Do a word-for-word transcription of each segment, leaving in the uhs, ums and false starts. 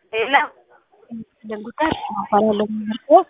ሄሎ ለጉዳይ አባላለሁ ምርኮ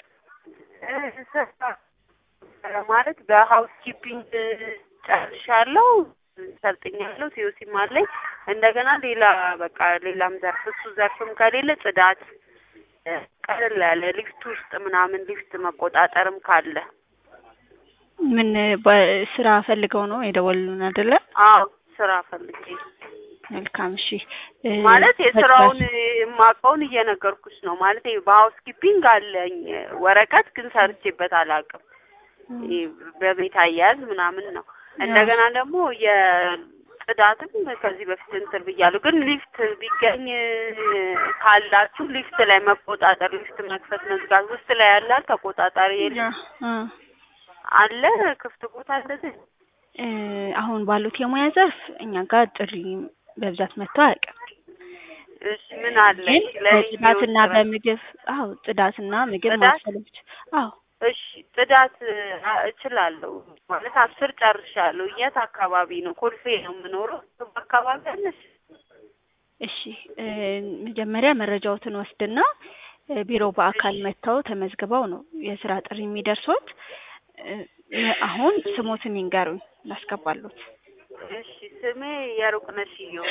ማለት በሃውስ ኪፒንግ ጨርሻለሁ ሰልጥኛለሁ ሲዮሲም አለኝ እንደገና ሌላ በቃ ሌላም ዘርፍ እሱ ዘርፍም ከሌለ ጽዳት ቀለል ያለ ሊፍት ውስጥ ምናምን ሊፍት መቆጣጠርም ካለ ምን በስራ ፈልገው ነው የደወሉልን አይደለ? አዎ ስራ ፈልጌ መልካም እሺ ማለት የስራውን ማቀውን እየነገርኩሽ ነው ማለት በሃውስ ኪፒንግ አለኝ ወረቀት ግን ሰርቼበት አላውቅም በቤት አያያዝ ምናምን ነው እንደገና ደግሞ የጽዳትም ከዚህ በፊት እንትን ብያለሁ ግን ሊፍት ቢገኝ ካላችሁ ሊፍት ላይ መቆጣጠር ሊፍት መክፈት መዝጋት ውስጥ ላይ ያለ ተቆጣጣሪ የለም አለ ክፍት ቦታ እንደዚህ አሁን ባሉት የሙያ ዘርፍ እኛ ጋር ጥሪ በብዛት መጥተው አያውቅም። እሺ ምን አለ ጽዳትና በምግብ አዎ ጽዳትና ምግብ ማሰለች አዎ እሺ ጽዳት እችላለሁ ማለት አስር ጨርሻለሁ የት አካባቢ ነው ኮልፌ ነው የምኖረው አካባቢ አለሽ እሺ መጀመሪያ መረጃዎትን ወስድና ቢሮ በአካል መጥተው ተመዝግበው ነው የስራ ጥሪ የሚደርሱት አሁን ስሞትን ይንገሩኝ ላስገባሉት እሺ ስሜ የሩቅነሽዮ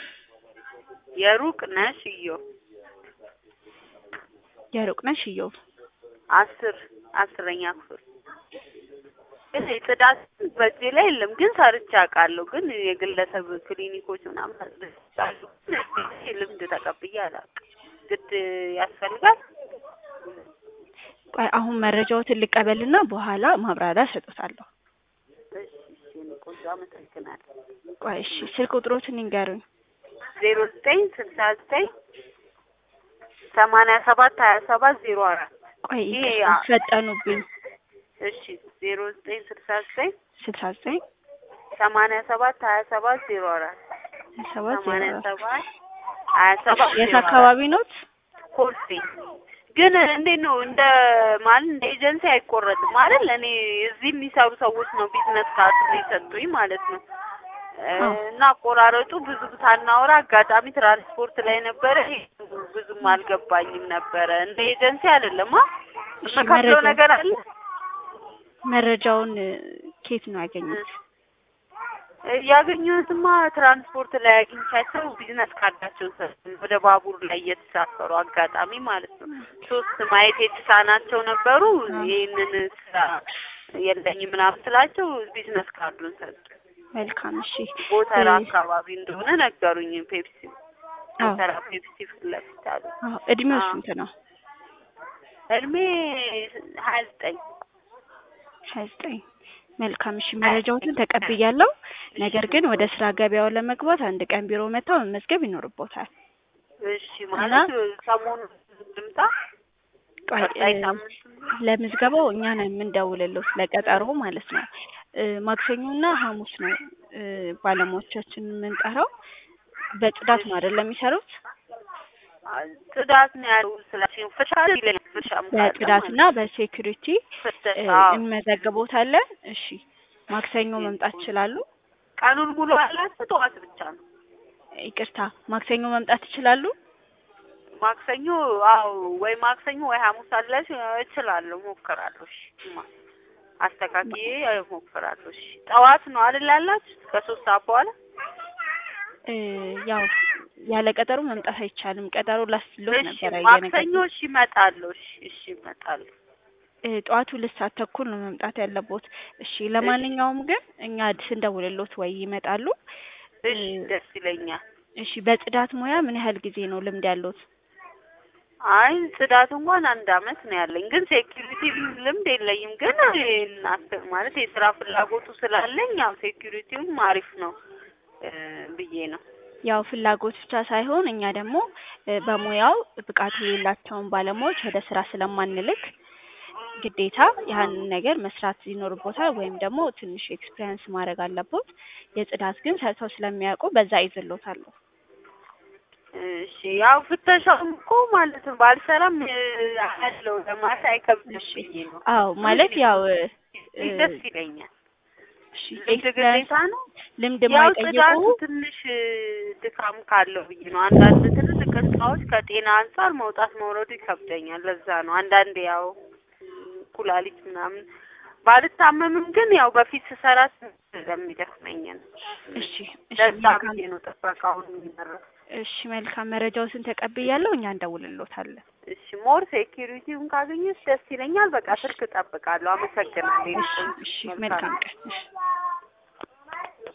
የሩቅነሽዮ የሩቅነሽዮ አስር አስረኛ ክፍል ግን ጽዳት በዚህ ላይ የለም ግን ሰርቼ አውቃለሁ ግን የግለሰብ ክሊኒኮች ምናምን ሰርቻለሁ ልምድ ተቀብዬ አላውቅም ግድ ያስፈልጋል ቆይ አሁን መረጃዎትን ልቀበልና በኋላ ማብራሪያ ሰጥታለሁ እሺ እሺ ቆንጆ አመሰግናለሁ ቆይ እሺ ስልክ ቁጥሮትን ይንገሩኝ ዜሮ ዘጠኝ ስልሳ ዘጠኝ ሰማንያ ሰባት ሀያ ሰባት ዜሮ አራት ቆይ ፈጠኑብኝ እሺ ዜሮ ዘጠኝ ስልሳ ዘጠኝ ስልሳ ዘጠኝ ሰማንያ ሰባት ሀያ ሰባት ዜሮ አራት ሰማንያ ሰባት ሀያ ሰባት የት አካባቢ ኖት ኮልፌ ግን እንዴት ነው እንደ ማለት እንደ ኤጀንሲ አይቆረጥም ማለት ለኔ እዚህ የሚሰሩ ሰዎች ነው ቢዝነስ ካርድ ሊሰጡኝ ማለት ነው እና አቆራረጡ ብዙ ታናወራ አጋጣሚ ትራንስፖርት ላይ ነበረ ብዙም አልገባኝም ነበረ እንደ ኤጀንሲ አይደለም መካከለ ነገር አለ መረጃውን ኬት ነው ያገኙት ያገኙትማ ትራንስፖርት ላይ አግኝቻቸው ቢዝነስ ካርዳቸውን ሰጥተው ወደ ባቡር ላይ እየተሳፈሩ አጋጣሚ ማለት ነው ሶስት ማየት የተሳናቸው ነበሩ ይሄንን ስራ የለኝም ምናምን ስላቸው ቢዝነስ ካርዱን ሰጡ መልካም እሺ ቦታራ አካባቢ እንደሆነ ነገሩኝ ፔፕሲ ቦታራ ፔፕሲ ፍለፊት አሉ አዎ እድሜው ስንት ነው እድሜ ሀያ ዘጠኝ ሀያ ዘጠኝ መልካም እሺ መረጃዎችን ተቀብያለሁ ነገር ግን ወደ ስራ ገበያው ለመግባት አንድ ቀን ቢሮ መተው መዝገብ ይኖርቦታል እሺ ማለት ሰሞኑን ድምጣ ቆይ ለምዝገባው እኛ ነን የምንደውልልዎት ለቀጠሮ ማለት ነው ማክሰኞና ሐሙስ ነው ባለሙያዎቻችን የምንጠራው በጽዳት ነው አይደል የሚሰሩት ጽዳት ነው ያለው ስለዚህ ፍሻል ይለኝ ፍሻም በጽዳትና በሴኩሪቲ እንመዘግቦታለን እሺ ማክሰኞ መምጣት ይችላሉ ቀኑን ሙሉ አላት ጠዋት ብቻ ነው ይቅርታ ማክሰኞ መምጣት ይችላሉ ማክሰኞ አው ወይ ማክሰኞ ወይ ሐሙስ አለሽ እችላለሁ ሞክራለሁ እሺ አስተካክዬ ሞክራለሁ እሺ ጠዋት ነው አይደል ያላችሁ ከሶስት ሰዓት በኋላ ያው ያለ ቀጠሮ መምጣት አይቻልም ቀጠሮ ላስሎት ነበር አይየነገር ማክሰኞ እሺ እመጣለሁ እሺ እሺ እመጣለሁ ጧቱ ሁለት ሰዓት ተኩል ነው መምጣት ያለቦት እሺ ለማንኛውም ግን እኛ አዲስ እንደውልልዎት ወይ ይመጣሉ እሺ ደስ ይለኛል እሺ በጽዳት ሙያ ምን ያህል ጊዜ ነው ልምድ ያለዎት አይ ጽዳት እንኳን አንድ አመት ነው ያለኝ ግን ሴኩሪቲ ልምድ የለኝም ግን እናስተር ማለት የስራ ፍላጎቱ ስላለኝ ያው ሴኩሪቲውም አሪፍ ነው ብዬ ነው ያው ፍላጎት ብቻ ሳይሆን እኛ ደግሞ በሙያው ብቃት የሌላቸውን ባለሙያዎች ወደ ስራ ስለማንልክ ግዴታ ያን ነገር መስራት ይኖርቦታል ወይም ደግሞ ትንሽ ኤክስፒሪየንስ ማድረግ አለቦት የጽዳት ግን ሰርተው ስለሚያውቁ በዛ ይዘሎታል እሺ ያው ፍተሻውም እኮ ማለት ባልሰራም አለው ለማለት አይከብድም ብዬ ነው አዎ ማለት ያው ደስ ይለኛል እሺ ግዴታ ነው ልምድ ማይጠይቁ ትንሽ ድካም ካለው ብዬ ነው አንዳንድ ትልልቅ ህንጻዎች ከጤና አንፃር መውጣት መውረዱ ይከብደኛል። ለዛ ነው አንዳንዴ ያው ኩላሊት ምናምን ባልታመምም ግን ያው በፊት ስሰራ ስለሚደክመኝ ነው። እሺ እሺ ለዛ መልካም ብዬ ነው ጥበቃውን የሚመረው። እሺ መልካም መረጃውን ተቀብያለሁ። እኛ እንደውልልዎታለን። እሺ ሞር ሴኩሪቲውን ካገኘሽ ደስ ይለኛል። በቃ ስልክ እጠብቃለሁ። አመሰግናለሁ። እሺ እሺ መልካም ቀን። እሺ